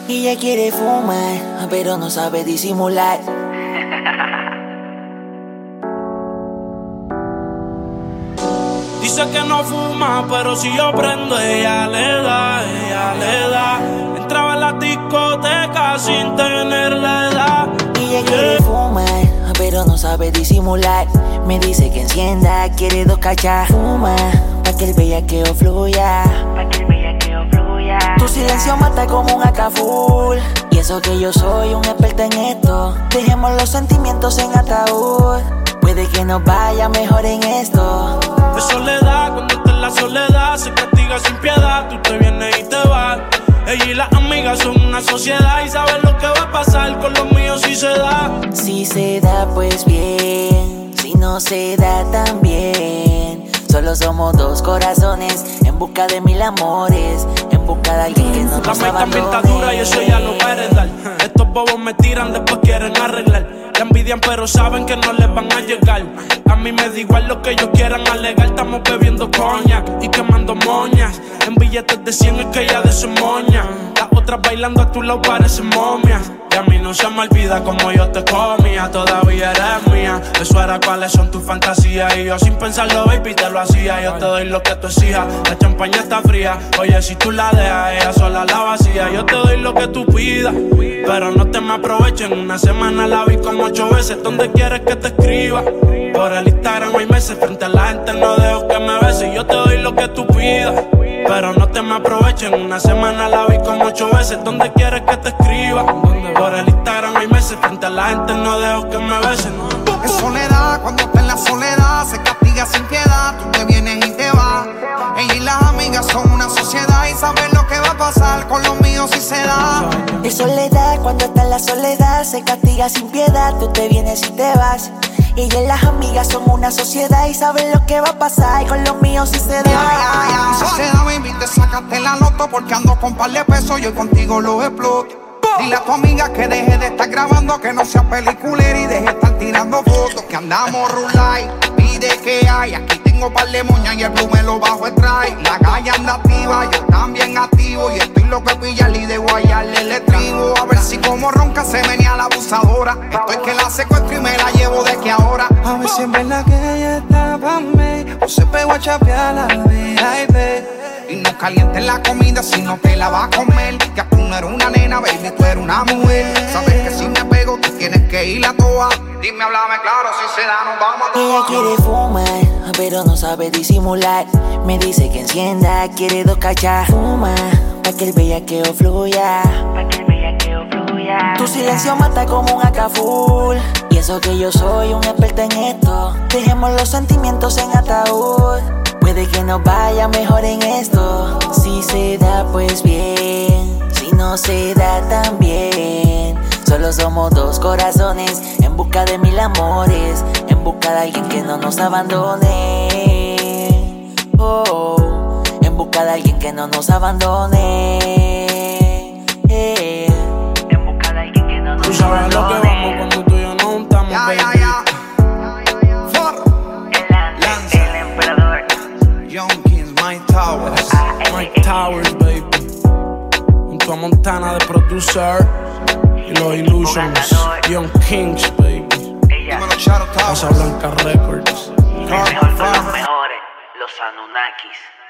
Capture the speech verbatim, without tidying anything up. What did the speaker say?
Y ella quiere fumar, pero no sabe disimular. Dice que no fuma, pero si yo prendo, ella le da, ella le da. Entraba en la discoteca sin tener la edad. Y ella quiere fumar, pero no sabe disimular. Me dice que encienda, quiere dos cachas. Fuma, pa' que el bellaqueo fluya. Pa' que el bellaqueo fluya. Tu silencio mata como un A K full. Y eso que yo soy un experto en esto. Dejemos los sentimientos en ataúd. Puede que nos vaya mejor en esto. De soledad, cuando está en la soledad, se castiga sin piedad. Tú te vienes y te vas. Ella y las amigas son una sociedad y saben lo que va a pasar con los míos si se da. Si se da, pues bien. Si no se da, también. Solo somos dos corazones en busca de mil amores, en busca de alguien que no nos abandone. La también está dura y eso ya lo va a heredar. Estos bobos me tiran, después quieren arreglar. La envidian pero saben que no les van a llegar. A mí me da igual lo que ellos quieran alegar. Estamos bebiendo coña y quemando moñas. En billetes de cien es que ella de su moña. Las otras bailando a tu lado parecen momias. Y a mí no se me olvida como yo te comía. Todavía eres mía. Eso era cuáles son tus fantasías. Y yo sin pensarlo, baby, te lo hacía. Yo te doy lo que tú exijas. La champaña está fría. Oye, si tú la dejas, ella sola la vacía. Yo te doy lo que tú pidas, pero no te me aprovechen. Una semana la vi como ocho veces. ¿Dónde quieres que te escriba? Por el Instagram hay meses. Frente a la gente no dejo que me beses. Yo te doy lo que tú pidas, pero no te me aprovechen. Una semana la vi como ocho veces. ¿Dónde quieres que te escriba? Por el Instagram hay meses. Frente a la gente no dejo que me besen. Es soledad, cuando está en la soledad, se castiga sin piedad. Tú te vienes y te vas. Ella y las amigas son una sociedad y saben lo que va a pasar con los míos si se da. Es soledad, cuando está en la soledad, se castiga sin piedad. Tú te vienes y te vas. Ella y las amigas son una sociedad y saben lo que va a pasar con los míos si se da. Yeah, yeah, yeah. Si se da, baby, te sacaste la loto porque ando con par de pesos y hoy contigo lo exploto. Dile a tu amiga que deje de estar grabando, que no sea peliculera y deje de estar tirando fotos. Que andamos rulay, pide que hay. Aquí tengo par de moñas y el blue me lo bajo el try. La calle anda activa, yo también activo. Y estoy loco de pillarle y de guayarle el estribo. A ver si como ronca se venía la abusadora. Estoy que la secuestro y me la llevo de que ahora. A ver si es verdad que ella está pa' mí o se pegó a chapear la baby. Y no calientes la comida si no te la vas a comer. Que tú no eres una nena, baby, tú eres una mujer. Sabes que si me pego, tú tienes que ir a toa. Dime, háblame claro, si se da, nos vamos a toa. Ella quiere fumar, pero no sabe disimular. Me dice que encienda, quiere dos cachas. Fuma, pa' que el bellaqueo fluya. Pa' que el bellaqueo fluya. Tu silencio mata como un A K full. Y eso que yo soy un experto en esto. Dejemos los sentimientos en ataúd. Puede que nos vaya mejor en esto. Si se da, pues bien. Si no se da, también. Solo somos dos corazones en busca de mil amores, en busca de alguien que no nos abandone. Oh, en busca de alguien que no nos abandone. Eh. En busca de alguien que no nos abandone. Tú sabes lo que vamos cuando tú y yo no estamos, ya, baby. ya, ya. Young Kings, Mike Towers. Mike Towers, baby. Junto a Montana de producer y los Illusions. Young Kings, baby. Dímelo, Shadow Towers. Casa Blanca Records. Los mejores son los mejores, los Anunnakis.